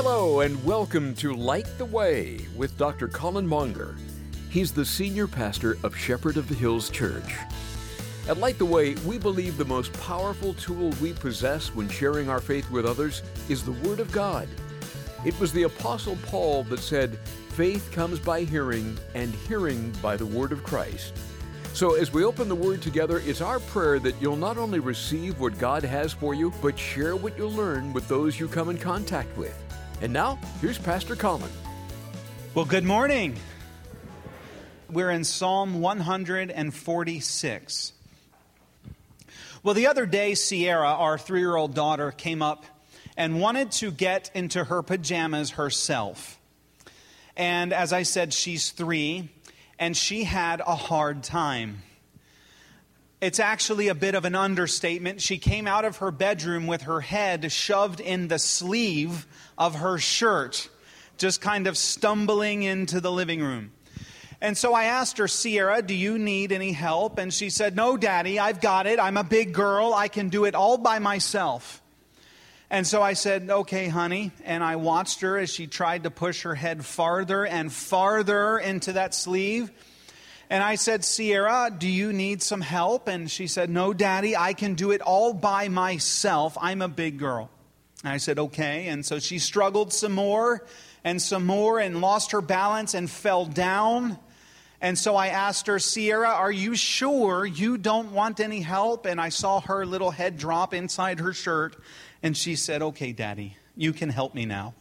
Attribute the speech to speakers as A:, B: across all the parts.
A: Hello and welcome to Light the Way with Dr. Colin Monger. He's the senior pastor of Shepherd of the Hills Church. At Light the Way, we believe the most powerful tool we possess when sharing our faith with others is the Word of God. It was the Apostle Paul that said, "Faith comes by hearing, and hearing by the Word of Christ." So as we open the Word together, it's our prayer that you'll not only receive what God has for you, but share what you learn with those you come in contact with. And now, here's Pastor Colin.
B: Well, good morning. We're in Psalm 146. Well, the other day, Sierra, our 3-year-old daughter, came up and wanted to get into her pajamas herself. And as I said, she's 3, and she had a hard time. It's actually a bit of an understatement. She came out of her bedroom with her head shoved in the sleeve of her shirt, just kind of stumbling into the living room. And so I asked her, "Sierra, do you need any help?" And she said, "No, Daddy, I've got it. I'm a big girl. I can do it all by myself." And so I said, "Okay, honey." And I watched her as she tried to push her head farther and farther into that sleeve. And I said, "Sierra, do you need some help?" And she said, "No, Daddy, I can do it all by myself. I'm a big girl." And I said, "Okay." And so she struggled some more and lost her balance and fell down. And so I asked her, "Sierra, are you sure you don't want any help?" And I saw her little head drop inside her shirt. And she said, "Okay, Daddy, you can help me now."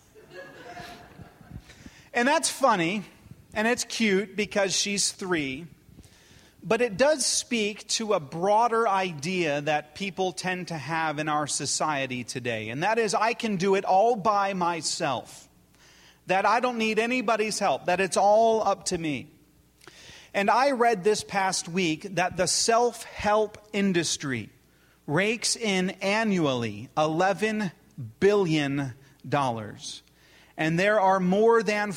B: And that's funny. And it's cute because she's 3, but it does speak to a broader idea that people tend to have in our society today. And that is, I can do it all by myself. That I don't need anybody's help. That it's all up to me. And I read this past week that the self-help industry rakes in annually $11 billion. And there are more than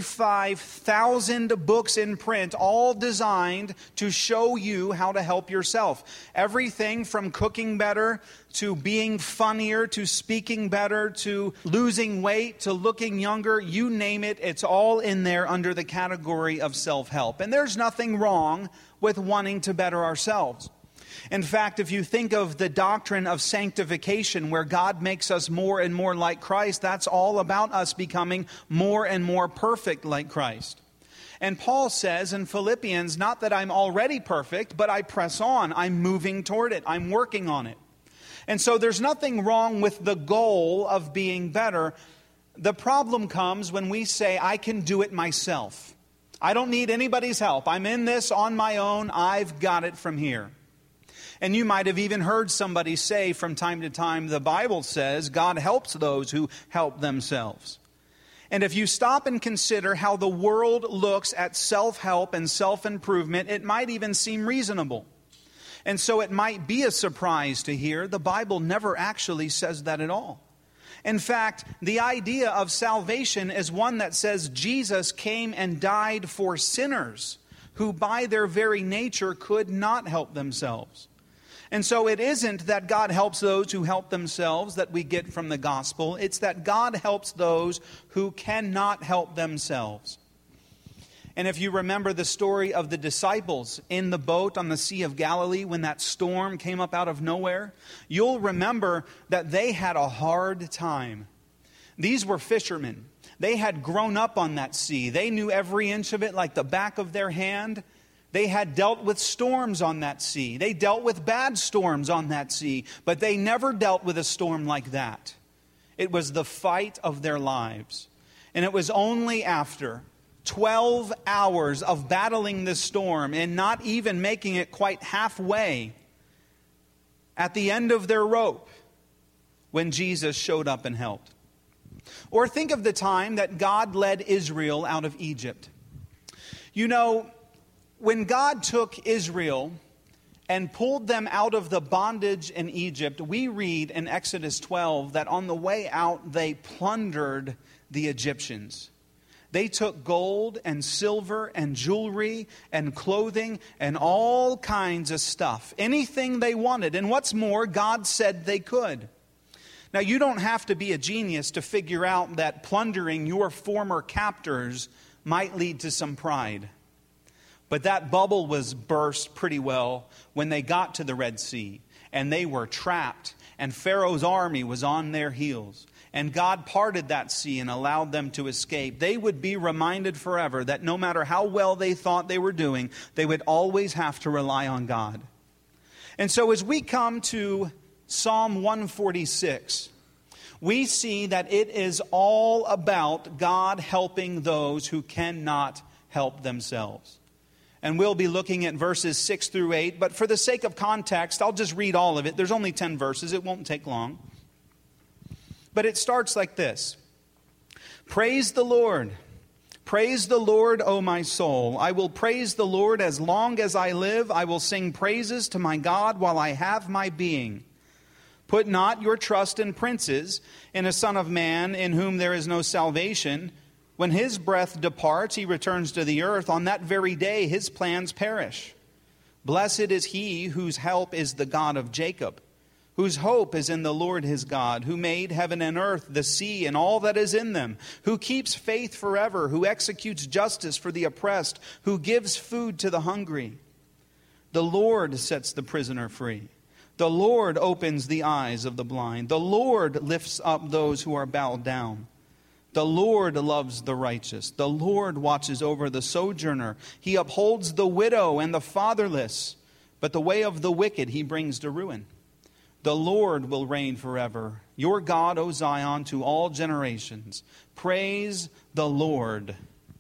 B: 45,000 books in print, all designed to show you how to help yourself. Everything from cooking better, to being funnier, to speaking better, to losing weight, to looking younger, you name it, it's all in there under the category of self-help. And there's nothing wrong with wanting to better ourselves. In fact, if you think of the doctrine of sanctification, where God makes us more and more like Christ, that's all about us becoming more and more perfect like Christ. And Paul says in Philippians, not that I'm already perfect, but I press on. I'm moving toward it. I'm working on it. And so there's nothing wrong with the goal of being better. The problem comes when we say, I can do it myself. I don't need anybody's help. I'm in this on my own. I've got it from here. And you might have even heard somebody say from time to time, the Bible says God helps those who help themselves. And if you stop and consider how the world looks at self-help and self-improvement, it might even seem reasonable. And so it might be a surprise to hear the Bible never actually says that at all. In fact, the idea of salvation is one that says Jesus came and died for sinners who by their very nature could not help themselves. And so it isn't that God helps those who help themselves that we get from the gospel. It's that God helps those who cannot help themselves. And if you remember the story of the disciples in the boat on the Sea of Galilee when that storm came up out of nowhere, you'll remember that they had a hard time. These were fishermen. They had grown up on that sea. They knew every inch of it like the back of their hand. They had dealt with storms on that sea. They dealt with bad storms on that sea, but they never dealt with a storm like that. It was the fight of their lives. And it was only after 12 hours of battling this storm and not even making it quite halfway at the end of their rope when Jesus showed up and helped. Or think of the time that God led Israel out of Egypt. You know, when God took Israel and pulled them out of the bondage in Egypt, we read in Exodus 12 that on the way out they plundered the Egyptians. They took gold and silver and jewelry and clothing and all kinds of stuff. Anything they wanted. And what's more, God said they could. Now, you don't have to be a genius to figure out that plundering your former captors might lead to some pride. But that bubble was burst pretty well when they got to the Red Sea, and they were trapped, and Pharaoh's army was on their heels. And God parted that sea and allowed them to escape. They would be reminded forever that no matter how well they thought they were doing, they would always have to rely on God. And so as we come to Psalm 146, we see that it is all about God helping those who cannot help themselves. And we'll be looking at verses 6 through 8, but for the sake of context, I'll just read all of it. There's only 10 verses. It won't take long. But it starts like this. Praise the Lord. Praise the Lord, O my soul. I will praise the Lord as long as I live. I will sing praises to my God while I have my being. Put not your trust in princes, in a son of man in whom there is no salvation. When his breath departs, he returns to the earth. On that very day his plans perish. Blessed is he whose help is the God of Jacob, whose hope is in the Lord his God, who made heaven and earth, the sea, and all that is in them, who keeps faith forever, who executes justice for the oppressed, who gives food to the hungry. The Lord sets the prisoner free. The Lord opens the eyes of the blind. The Lord lifts up those who are bowed down. The Lord loves the righteous. The Lord watches over the sojourner. He upholds the widow and the fatherless, but the way of the wicked he brings to ruin. The Lord will reign forever. Your God, O Zion, to all generations. Praise the Lord.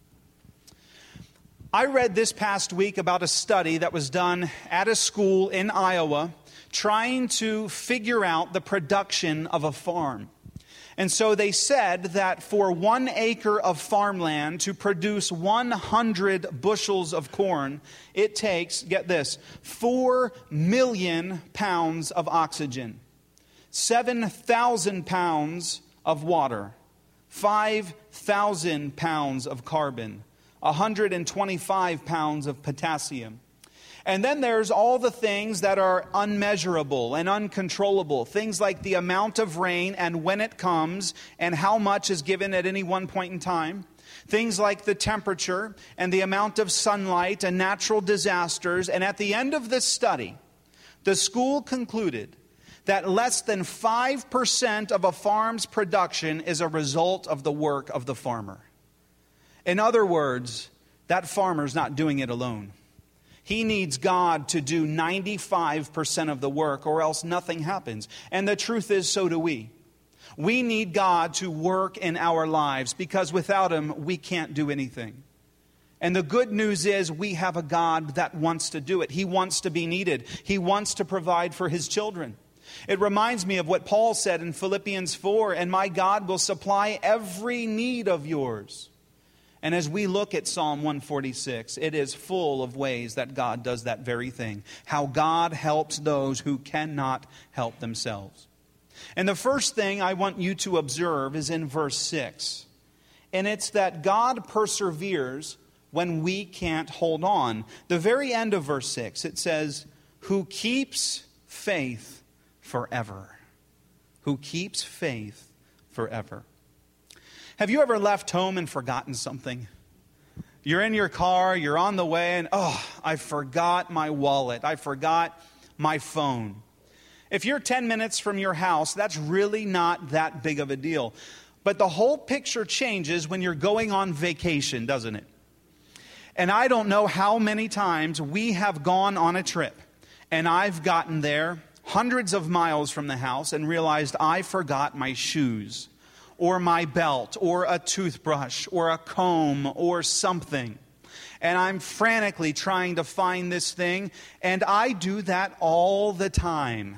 B: I read this past week about a study that was done at a school in Iowa trying to figure out the production of a farm. And so they said that for 1 acre of farmland to produce 100 bushels of corn, it takes, get this, 4 million pounds of oxygen, 7,000 pounds of water, 5,000 pounds of carbon, 125 pounds of potassium. And then there's all the things that are unmeasurable and uncontrollable. Things like the amount of rain and when it comes and how much is given at any one point in time. Things like the temperature and the amount of sunlight and natural disasters. And at the end of this study, the school concluded that less than 5% of a farm's production is a result of the work of the farmer. In other words, that farmer's not doing it alone. He needs God to do 95% of the work, or else nothing happens. And the truth is, so do we. We need God to work in our lives, because without Him, we can't do anything. And the good news is we have a God that wants to do it. He wants to be needed. He wants to provide for His children. It reminds me of what Paul said in Philippians 4, and my God will supply every need of yours. And as we look at Psalm 146, it is full of ways that God does that very thing. How God helps those who cannot help themselves. And the first thing I want you to observe is in verse 6. And it's that God perseveres when we can't hold on. The very end of verse 6, it says, who keeps faith forever. Who keeps faith forever. Have you ever left home and forgotten something? You're in your car, you're on the way, and I forgot my wallet. I forgot my phone. If you're 10 minutes from your house, that's really not that big of a deal. But the whole picture changes when you're going on vacation, doesn't it? And I don't know how many times we have gone on a trip, and I've gotten there hundreds of miles from the house and realized I forgot my shoes, or my belt, or a toothbrush, or a comb, or something. And I'm frantically trying to find this thing, and I do that all the time.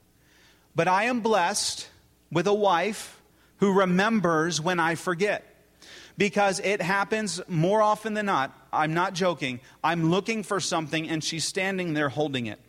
B: But I am blessed with a wife who remembers when I forget. Because it happens more often than not. I'm not joking. I'm looking for something, and she's standing there holding it.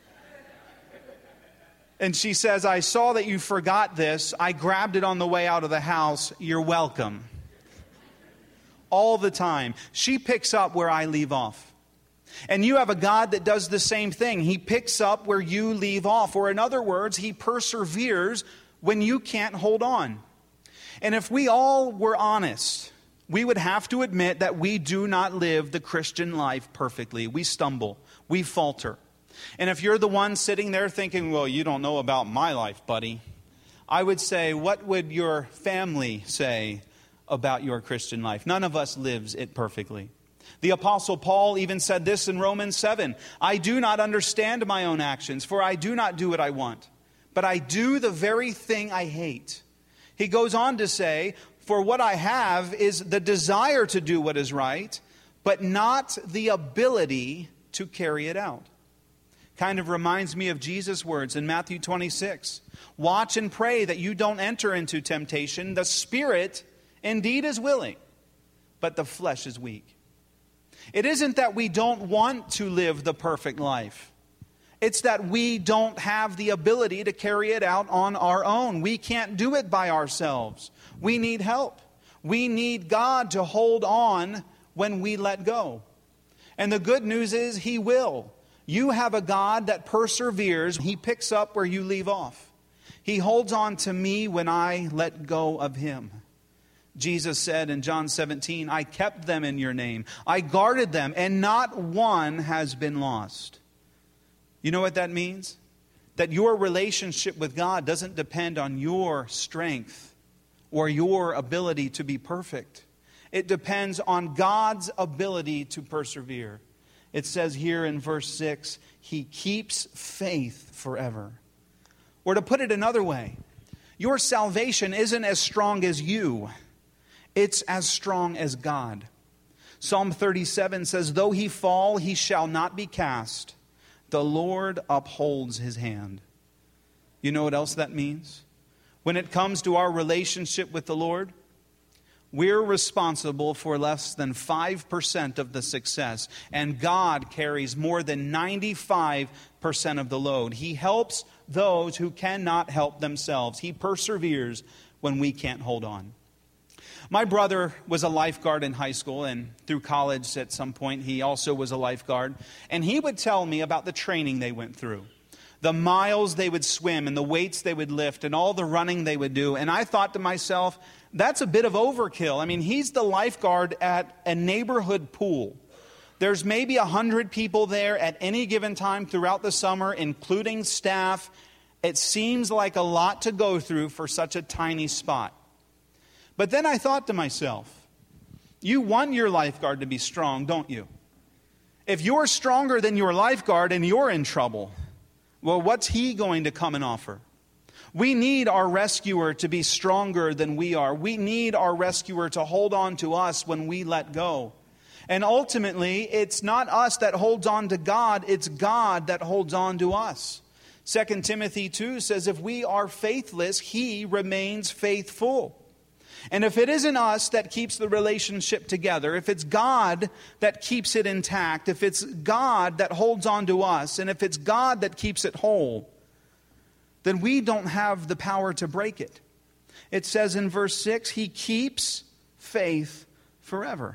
B: And she says, I saw that you forgot this. I grabbed it on the way out of the house. You're welcome. All the time. She picks up where I leave off. And you have a God that does the same thing. He picks up where you leave off. Or in other words, He perseveres when you can't hold on. And if we all were honest, we would have to admit that we do not live the Christian life perfectly. We stumble. We falter. And if you're the one sitting there thinking, well, you don't know about my life, buddy, I would say, what would your family say about your Christian life? None of us lives it perfectly. The Apostle Paul even said this in Romans 7. I do not understand my own actions, for I do not do what I want, but I do the very thing I hate. He goes on to say, for what I have is the desire to do what is right, but not the ability to carry it out. Kind of reminds me of Jesus' words in Matthew 26. Watch and pray that you don't enter into temptation. The spirit indeed is willing, but the flesh is weak. It isn't that we don't want to live the perfect life. It's that we don't have the ability to carry it out on our own. We can't do it by ourselves. We need help. We need God to hold on when we let go. And the good news is He will. You have a God that perseveres. He picks up where you leave off. He holds on to me when I let go of Him. Jesus said in John 17, I kept them in your name. I guarded them, and not one has been lost. You know what that means? That your relationship with God doesn't depend on your strength or your ability to be perfect. It depends on God's ability to persevere. It says here in verse 6, He keeps faith forever. Or to put it another way, your salvation isn't as strong as you. It's as strong as God. Psalm 37 says, though he fall, he shall not be cast. The Lord upholds his hand. You know what else that means? When it comes to our relationship with the Lord, we're responsible for less than 5% of the success, and God carries more than 95% of the load. He helps those who cannot help themselves. He perseveres when we can't hold on. My brother was a lifeguard in high school, and through college at some point he also was a lifeguard. And he would tell me about the training they went through, the miles they would swim and the weights they would lift and all the running they would do. And I thought to myself, that's a bit of overkill. I mean, he's the lifeguard at a neighborhood pool. There's maybe 100 people there at any given time throughout the summer, including staff. It seems like a lot to go through for such a tiny spot. But then I thought to myself, you want your lifeguard to be strong, don't you? If you're stronger than your lifeguard and you're in trouble, well, what's he going to come and offer? We need our rescuer to be stronger than we are. We need our rescuer to hold on to us when we let go. And ultimately, it's not us that holds on to God, it's God that holds on to us. 2 Timothy 2 says, if we are faithless, He remains faithful. And if it isn't us that keeps the relationship together, if it's God that keeps it intact, if it's God that holds on to us, and if it's God that keeps it whole, then we don't have the power to break it. It says in verse 6, He keeps faith forever.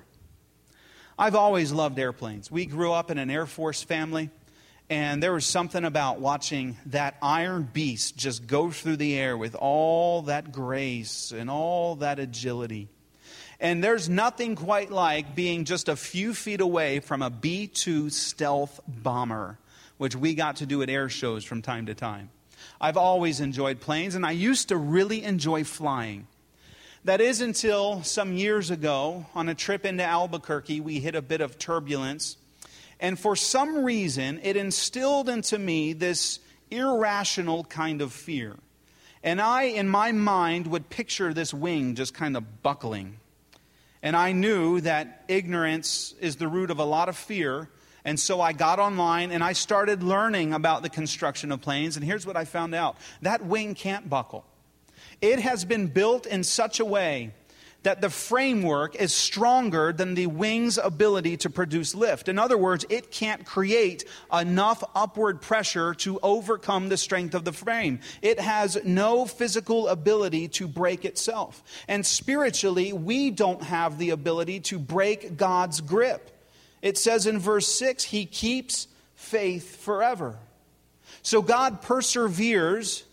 B: I've always loved airplanes. We grew up in an Air Force family, and there was something about watching that iron beast just go through the air with all that grace and all that agility. And there's nothing quite like being just a few feet away from a B-2 stealth bomber, which we got to do at air shows from time to time. I've always enjoyed planes, and I used to really enjoy flying. That is until some years ago, on a trip into Albuquerque, we hit a bit of turbulence. And for some reason, it instilled into me this irrational kind of fear. And I, in my mind, would picture this wing just kind of buckling. And I knew that ignorance is the root of a lot of fear. And so I got online and I started learning about the construction of planes. And here's what I found out. That wing can't buckle. It has been built in such a way that the framework is stronger than the wing's ability to produce lift. In other words, it can't create enough upward pressure to overcome the strength of the frame. It has no physical ability to break itself. And spiritually, we don't have the ability to break God's grip. It says in verse 6, He keeps faith forever. So God perseveres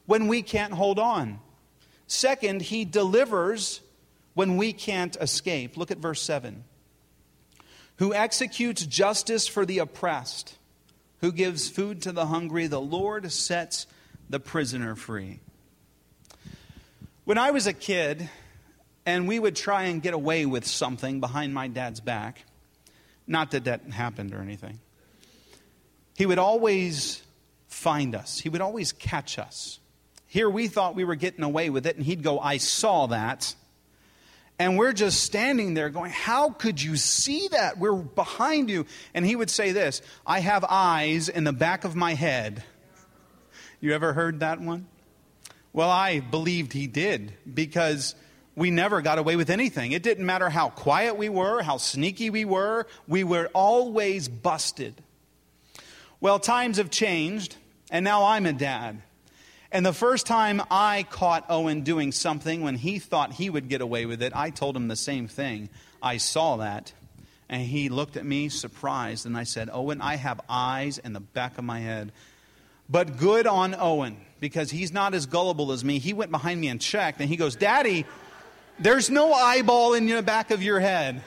B: when we can't hold on. Second, he delivers when we can't escape. Look at verse 7. Who executes justice for the oppressed, who gives food to the hungry, the Lord sets the prisoner free. When I was a kid, and we would try and get away with something behind my dad's back, not that that happened or anything, he would always find us. He would always catch us. Here we thought we were getting away with it, and he'd go, I saw that. And we're just standing there going, how could you see that? We're behind you. And he would say this, I have eyes in the back of my head. You ever heard that one? Well, I believed he did, because we never got away with anything. It didn't matter how quiet we were, how sneaky we were always busted. Well, times have changed, and now I'm a dad. And the first time I caught Owen doing something when he thought he would get away with it, I told him the same thing. I saw that. And he looked at me surprised. And I said, Owen, I have eyes in the back of my head. But good on Owen, because he's not as gullible as me. He went behind me and checked. And he goes, Daddy, there's no eyeball in the back of your head.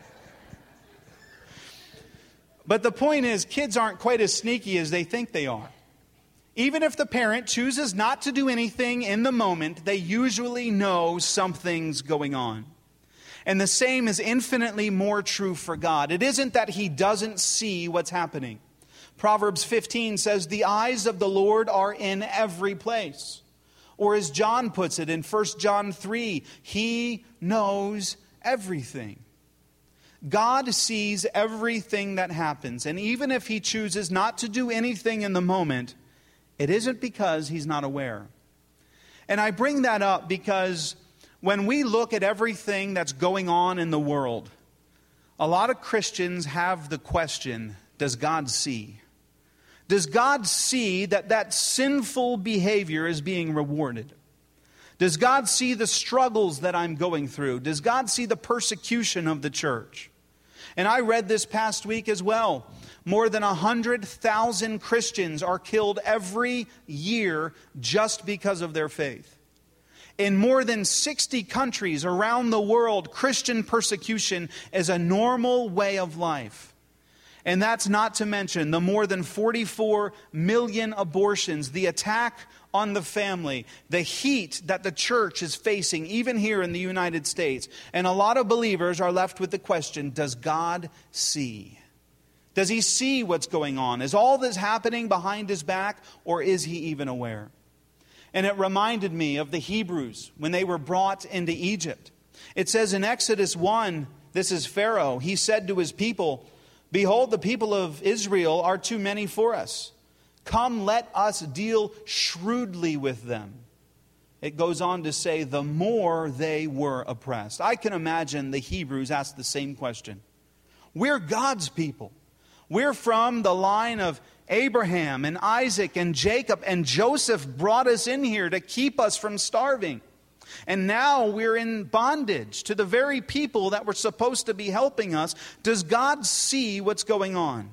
B: But the point is, kids aren't quite as sneaky as they think they are. Even if the parent chooses not to do anything in the moment, they usually know something's going on. And the same is infinitely more true for God. It isn't that he doesn't see what's happening. Proverbs 15 says, the eyes of the Lord are in every place. Or as John puts it in 1 John 3, he knows everything. God sees everything that happens. And even if he chooses not to do anything in the moment, it isn't because he's not aware. And I bring that up because when we look at everything that's going on in the world, a lot of Christians have the question, does God see? Does God see that that sinful behavior is being rewarded? Does God see the struggles that I'm going through? Does God see the persecution of the church? And I read this past week as well. More than 100,000 Christians are killed every year just because of their faith. In more than 60 countries around the world, Christian persecution is a normal way of life. And that's not to mention the more than 44 million abortions, the attack on the family, the heat that the church is facing, even here in the United States. And a lot of believers are left with the question, does God see? Does he see what's going on? Is all this happening behind his back, or is he even aware? And it reminded me of the Hebrews when they were brought into Egypt. It says in Exodus 1, this is Pharaoh, he said to his people, behold, the people of Israel are too many for us. Come, let us deal shrewdly with them. It goes on to say, the more they were oppressed. I can imagine the Hebrews asked the same question. We're God's people. We're from the line of Abraham and Isaac and Jacob, and Joseph brought us in here to keep us from starving. And now we're in bondage to the very people that were supposed to be helping us. Does God see what's going on?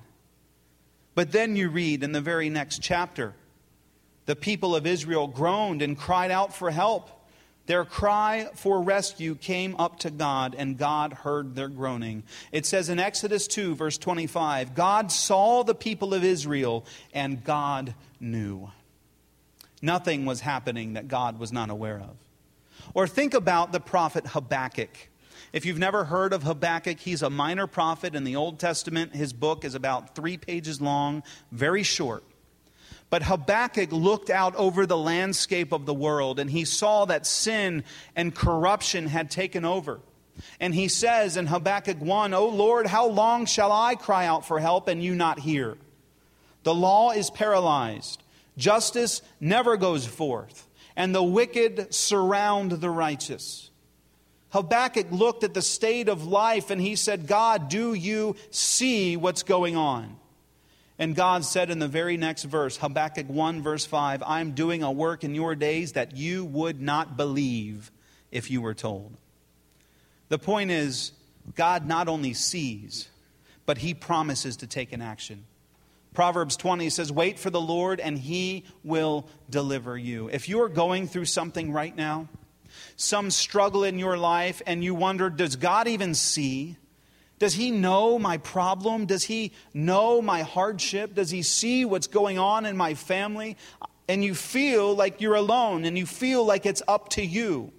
B: But then you read in the very next chapter, the people of Israel groaned and cried out for help. Their cry for rescue came up to God, and God heard their groaning. It says in Exodus 2, verse 25, God saw the people of Israel, and God knew. Nothing was happening that God was not aware of. Or think about the prophet Habakkuk. If you've never heard of Habakkuk, he's a minor prophet in the Old Testament. His book is about 3 pages long, very short. But Habakkuk looked out over the landscape of the world, and he saw that sin and corruption had taken over. And he says in Habakkuk 1, O Lord, how long shall I cry out for help and you not hear? The law is paralyzed. Justice never goes forth, and the wicked surround the righteous. Habakkuk looked at the state of life and he said, God, do you see what's going on? And God said in the very next verse, Habakkuk 1 verse 5, I'm doing a work in your days that you would not believe if you were told. The point is, God not only sees, but he promises to take an action. Proverbs 20 says, wait for the Lord and He will deliver you. If you are going through something right now, some struggle in your life, and you wonder, does God even see? Does He know my problem? Does He know my hardship? Does He see what's going on in my family? And you feel like you're alone, and you feel like it's up to you.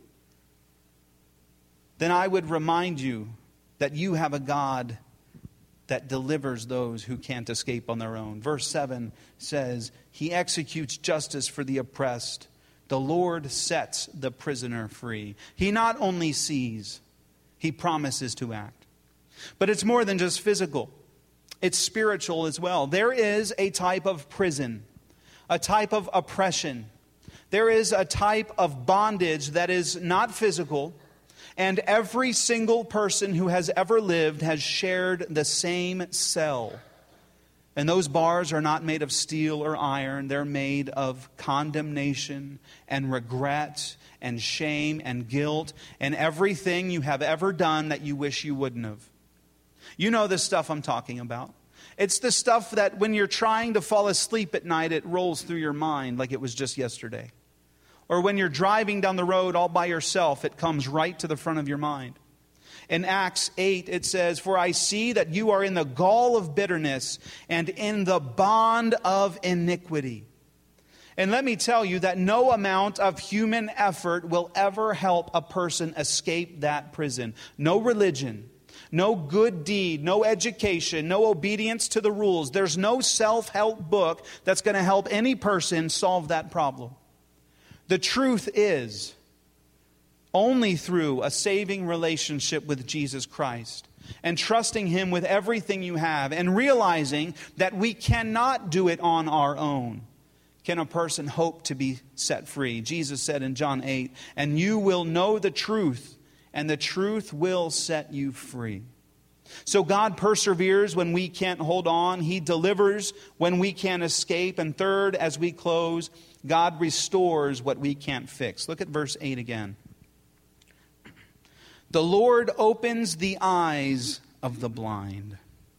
B: Then I would remind you that you have a God that delivers those who can't escape on their own. Verse 7 says, He executes justice for the oppressed. The Lord sets the prisoner free. He not only sees, He promises to act. But it's more than just physical. It's spiritual as well. There is a type of prison, a type of oppression. There is a type of bondage that is not physical. And every single person who has ever lived has shared the same cell. And those bars are not made of steel or iron. They're made of condemnation and regret and shame and guilt and everything you have ever done that you wish you wouldn't have. You know the stuff I'm talking about. It's the stuff that when you're trying to fall asleep at night, it rolls through your mind like it was just yesterday. Or when you're driving down the road all by yourself, it comes right to the front of your mind. In Acts 8, it says, For I see that you are in the gall of bitterness and in the bond of iniquity. And let me tell you that no amount of human effort will ever help a person escape that prison. No religion, no good deed, no education, no obedience to the rules. There's no self-help book that's going to help any person solve that problem. The truth is, only through a saving relationship with Jesus Christ and trusting Him with everything you have and realizing that we cannot do it on our own can a person hope to be set free. Jesus said in John 8, and you will know the truth, and the truth will set you free. So God perseveres when we can't hold on. He delivers when we can't escape. And third, as we close, God restores what we can't fix. Look at verse 8 again. The Lord opens the eyes of the blind.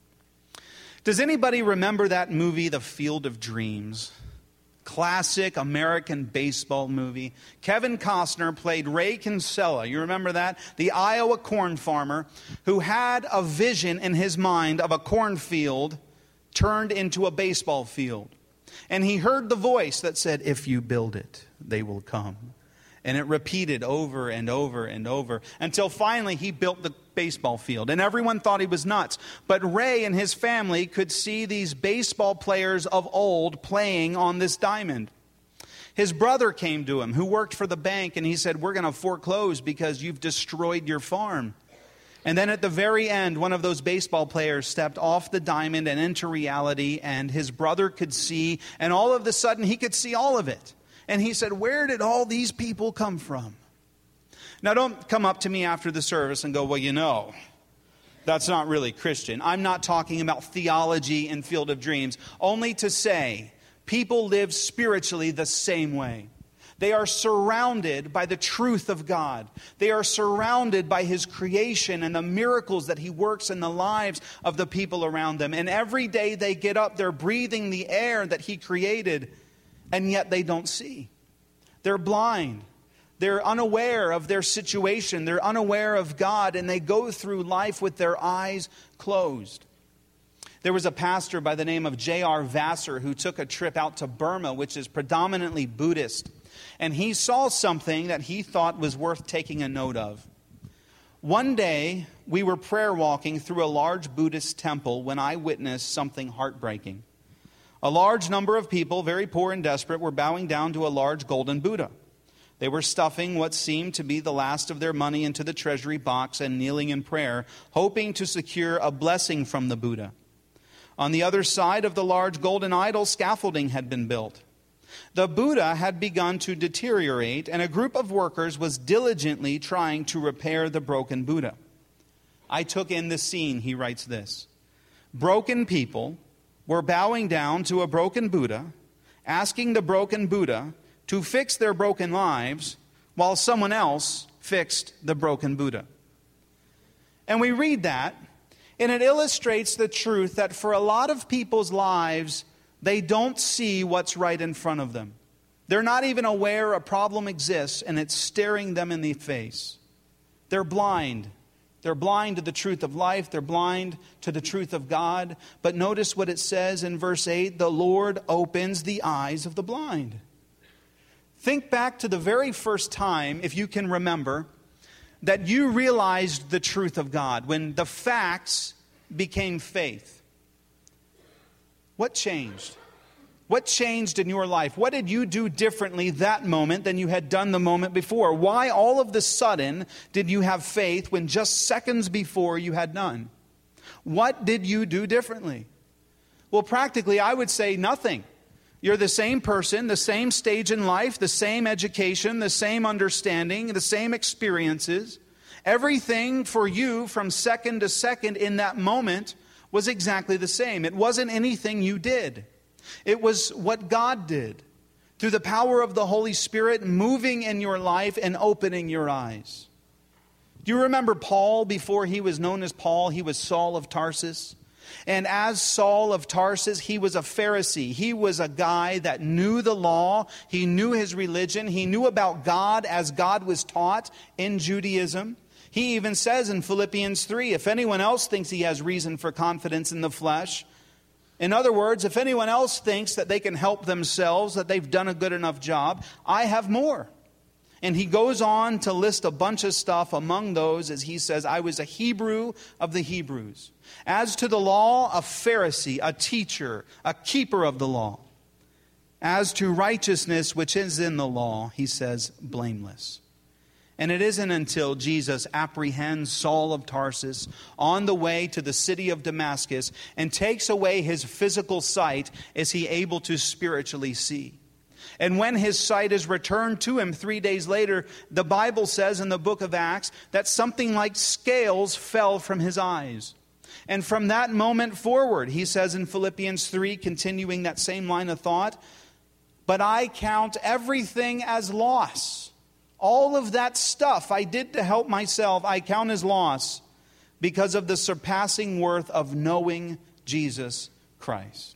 B: Does anybody remember that movie, The Field of Dreams? Classic American baseball movie. Kevin Costner played Ray Kinsella. You remember that? The Iowa corn farmer who had a vision in his mind of a cornfield turned into a baseball field. And he heard the voice that said, if you build it, they will come. And it repeated over and over and over until finally he built the baseball field. And everyone thought he was nuts. But Ray and his family could see these baseball players of old playing on this diamond. His brother came to him who worked for the bank, and he said, we're going to foreclose because you've destroyed your farm. And then at the very end, one of those baseball players stepped off the diamond and into reality, and his brother could see, and all of a sudden he could see all of it. And he said, where did all these people come from? Now, don't come up to me after the service and go, well, you know, that's not really Christian. I'm not talking about theology and Field of Dreams. Only to say, people live spiritually the same way. They are surrounded by the truth of God. They are surrounded by His creation and the miracles that He works in the lives of the people around them. And every day they get up, they're breathing the air that He created. And yet they don't see. They're blind. They're unaware of their situation. They're unaware of God. And they go through life with their eyes closed. There was a pastor by the name of J.R. Vassar who took a trip out to Burma, which is predominantly Buddhist. And he saw something that he thought was worth taking a note of. One day, we were prayer walking through a large Buddhist temple when I witnessed something heartbreaking. A large number of people, very poor and desperate, were bowing down to a large golden Buddha. They were stuffing what seemed to be the last of their money into the treasury box and kneeling in prayer, hoping to secure a blessing from the Buddha. On the other side of the large golden idol, scaffolding had been built. The Buddha had begun to deteriorate, and a group of workers was diligently trying to repair the broken Buddha. I took in the scene, he writes this. Broken people were bowing down to a broken Buddha, asking the broken Buddha to fix their broken lives while someone else fixed the broken Buddha. And we read that, And it illustrates the truth that for a lot of people's lives, they don't see what's right in front of them. They're not even aware a problem exists and it's staring them in the face. They're blind. They're blind to the truth of life. They're blind to the truth of God. But notice what it says in verse 8, the Lord opens the eyes of the blind. Think back to the very first time, if you can remember, that you realized the truth of God, when the facts became faith. What changed? What changed in your life? What did you do differently that moment than you had done the moment before? Why all of the sudden did you have faith when just seconds before you had none? What did you do differently? Well, practically, I would say nothing. You're the same person, the same stage in life, the same education, the same understanding, the same experiences. Everything for you from second to second in that moment was exactly the same. It wasn't anything you did. It was what God did through the power of the Holy Spirit moving in your life and opening your eyes. Do you remember Paul before he was known as Paul? He was Saul of Tarsus. And as Saul of Tarsus, he was a Pharisee. He was a guy that knew the law. He knew his religion. He knew about God as God was taught in Judaism. He even says in Philippians 3, if anyone else thinks he has reason for confidence in the flesh, in other words, if anyone else thinks that they can help themselves, that they've done a good enough job, I have more. And he goes on to list a bunch of stuff among those, as he says, I was a Hebrew of the Hebrews. As to the law, a Pharisee, a teacher, a keeper of the law. As to righteousness, which is in the law, he says, blameless. And it isn't until Jesus apprehends Saul of Tarsus on the way to the city of Damascus and takes away his physical sight is he able to spiritually see. And when his sight is returned to him 3 days later, the Bible says in the book of Acts that something like scales fell from his eyes. And from that moment forward, he says in Philippians 3, continuing that same line of thought, but I count everything as loss. All of that stuff I did to help myself, I count as loss because of the surpassing worth of knowing Jesus Christ.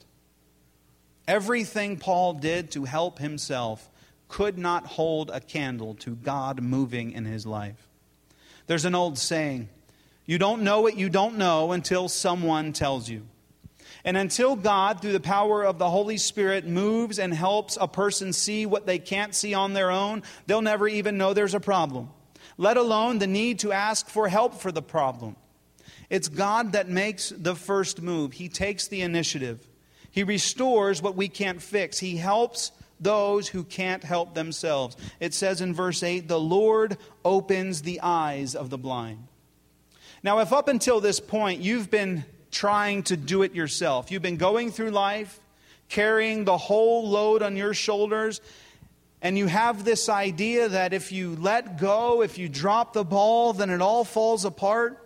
B: Everything Paul did to help himself could not hold a candle to God moving in his life. There's an old saying, you don't know what you don't know until someone tells you. And until God, through the power of the Holy Spirit, moves and helps a person see what they can't see on their own, they'll never even know there's a problem, let alone the need to ask for help for the problem. It's God that makes the first move. He takes the initiative. He restores what we can't fix. He helps those who can't help themselves. It says in verse 8, the Lord opens the eyes of the blind. Now, if up until this point you've been trying to do it yourself, you've been going through life, carrying the whole load on your shoulders, and you have this idea that if you let go, if you drop the ball, then it all falls apart,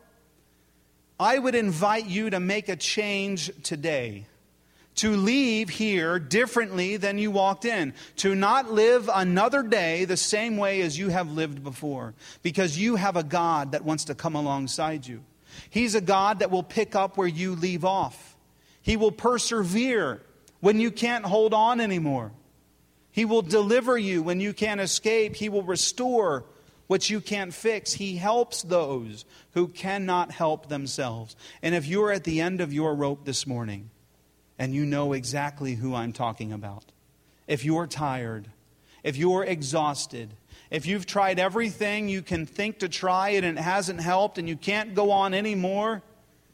B: I would invite you to make a change today. To leave here differently than you walked in. To not live another day the same way as you have lived before. Because you have a God that wants to come alongside you. He's a God that will pick up where you leave off. He will persevere when you can't hold on anymore. He will deliver you when you can't escape. He will restore what you can't fix. He helps those who cannot help themselves. And if you're at the end of your rope this morning, and you know exactly who I'm talking about. If you're tired, if you're exhausted, if you've tried everything you can think to try it and it hasn't helped and you can't go on anymore,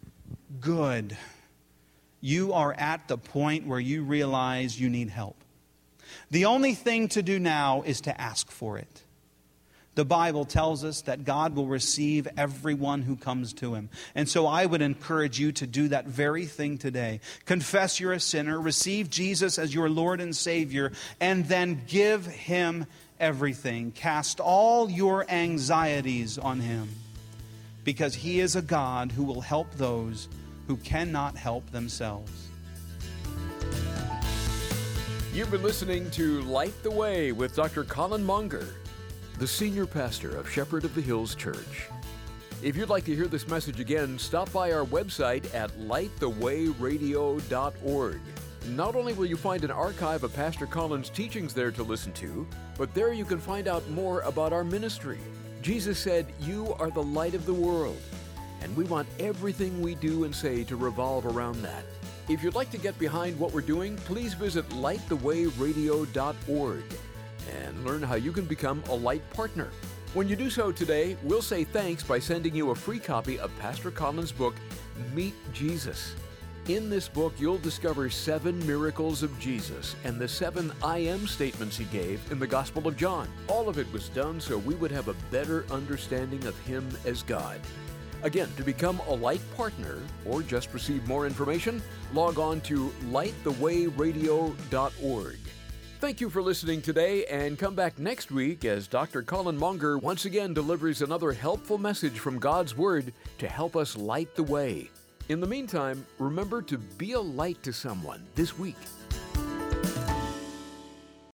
B: good. You are at the point where you realize you need help. The only thing to do now is to ask for it. The Bible tells us that God will receive everyone who comes to Him. And so I would encourage you to do that very thing today. Confess you're a sinner, receive Jesus as your Lord and Savior, and then give Him everything. Cast all your anxieties on Him, because He is a God who will help those who cannot help themselves.
A: You've been listening to Light the Way with Dr. Colin Monger, the senior pastor of Shepherd of the Hills Church. If you'd like to hear this message again, stop by our website at lightthewayradio.org. Not only will you find an archive of Pastor Colin's teachings there to listen to, but there you can find out more about our ministry. Jesus said, "You are the light of the world," and we want everything we do and say to revolve around that. If you'd like to get behind what we're doing, please visit lightthewayradio.org and learn how you can become a Light partner. When you do so today, we'll say thanks by sending you a free copy of Pastor Colin's book, Meet Jesus. In this book, you'll discover 7 miracles of Jesus and the 7 I am statements he gave in the Gospel of John. All of it was done so we would have a better understanding of him as God. Again, to become a Light partner or just receive more information, log on to lightthewayradio.org. Thank you for listening today, and come back next week as Dr. Colin Monger once again delivers another helpful message from God's Word to help us light the way. In the meantime, remember to be a light to someone this week.